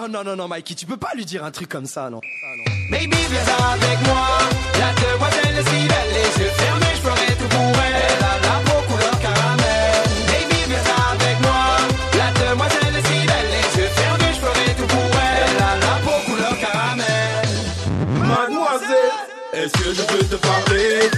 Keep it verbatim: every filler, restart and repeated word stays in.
non, non, non, non, Mikey, tu peux pas lui dire un truc comme ça, non. Baby, viens avec moi. La demoiselle si belle, les yeux fermés, je ferai tout pour elle. Elle a la peau couleur caramel. Baby, viens avec moi. La demoiselle si belle, les yeux fermés, je ferai tout pour elle. Elle a la peau couleur caramel. Mademoiselle, est-ce que je peux te parler?